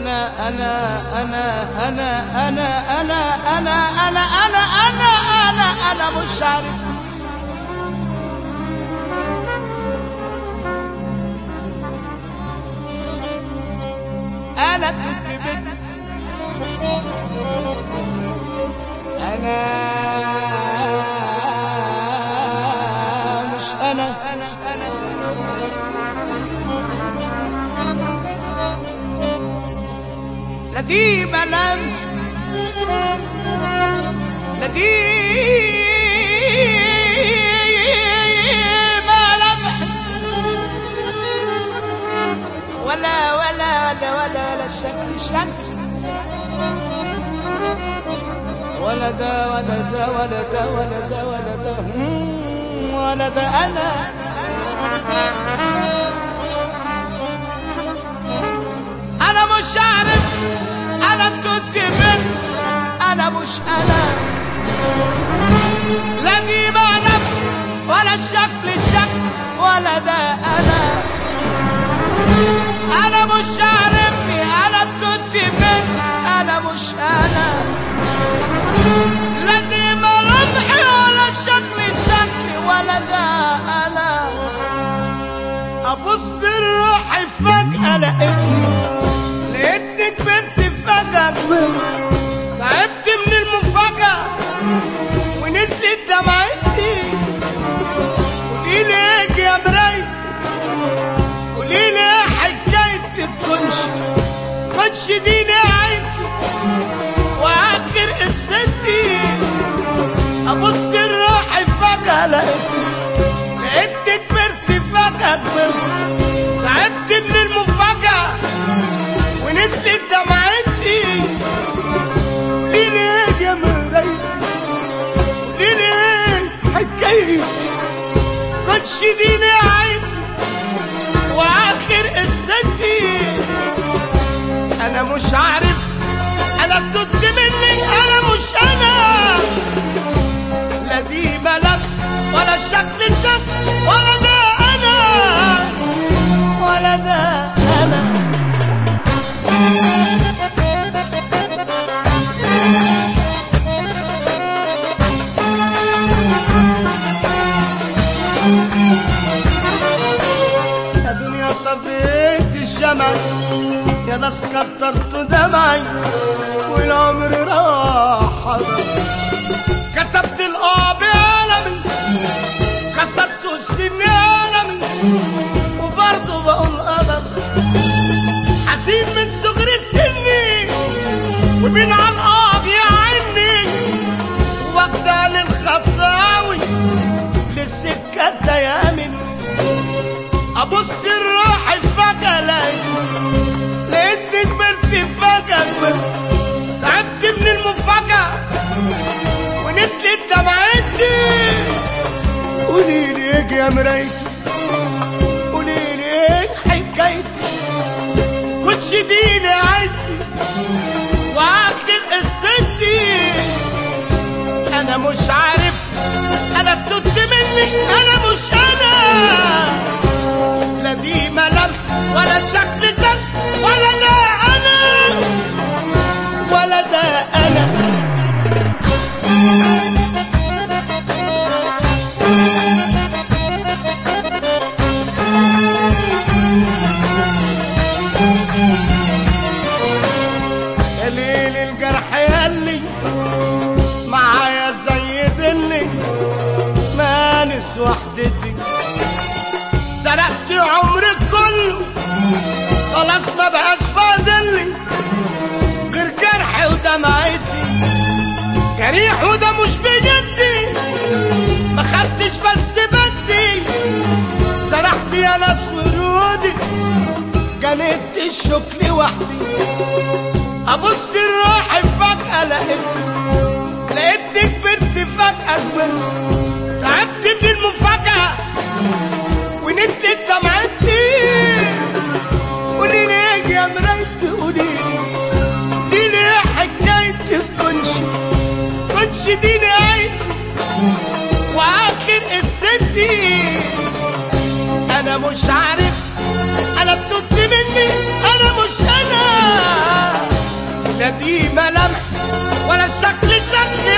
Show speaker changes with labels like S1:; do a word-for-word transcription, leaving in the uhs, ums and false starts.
S1: أنا أنا أنا أنا أنا أنا أنا أنا أنا أنا أنا أنا مش عارف. أنا كنت بنت أنا مش أنا لا دي ملامح لا دي ملامح ولا ولا ولا ولا ولا شكل شكل ولا ده ولا ده ولا ده ولا ده ولا ده ولا ده أنا أنا مش عارف أنا كنت فين. أنا مش أنا لا دي ملامح ولا الشكل الشكل ولا ده أنا أنا مش عارفني أنا كنت فين. أنا مش أنا لا دي ملامحي ولا الشكل شكلي ولا ده أنا. أبص لروحي فجأة لقيتني لقيتني كبرت فجأة تعبت من المفاجأة ونزلت دمعتي. قوليلي ايه يا مرايتي قوليلي ايه حكايتي تكونش كنش دي نهايتي واخر قصتي. ابص لروحي فجأة لقيتني لقيتني كبرت فجأة كبرت تعبت من المفاجأة ونزلت دمعتي. قوليلي ايه يا مرايتي قوليلي ايه حكايتي كنش دي نهايتي واخر قصتي. انا مش عارف انا كنت مني انا مش انا لا دي ملامح ولا شكل شكل ولا ده انا ولا ده انا. يا دنيا طفيت الشمع يا ناس كترت دمعي والعمر راح حضر. كتبت الآه بقلمي كسرت السن قلمي وبرضه بقول قدر. حسين من صغر السن ومن على الآه يعني واخدة للخطاوي للسكة دايما. أبص لروحي فجأة لقيتني كبرت فجأة كبرت تعبت من المفاجأة ونزلت دمعتي. قوليلي ايه يا مرايتي قوليلي ايه حكايتي كنتش دي نهايتي واخر قصتي. انا مش عارف انا كنت مني انا مش انا لا دي ملامح ولا شكل شكل ولا ده انا ولا ده انا. يا ليل الجرح ياللي معايا زي دلي مانس وحدتي. سرقت عمري كله خلاص ما بقاش فاضلي غير جرحي ودمعتي. جريح وده مش بجدي ما خدتش بس بدي. سرحت يا ناس ورودي جنيت الشوك لوحدي. ابص لروحي فجأة لقيتني لقيتني كبرت فجأة كبرت تعبت من المفاجأة ونزلت دمعتي. قوليلي ايه يا مرايتي قوليلي قوليلي ايه حكايتي كنش كنش دي نهايتي واخر قصتي. انا مش عارف انا بتوت مني انا مش انا لا دي ملامح ولا الشكل شكل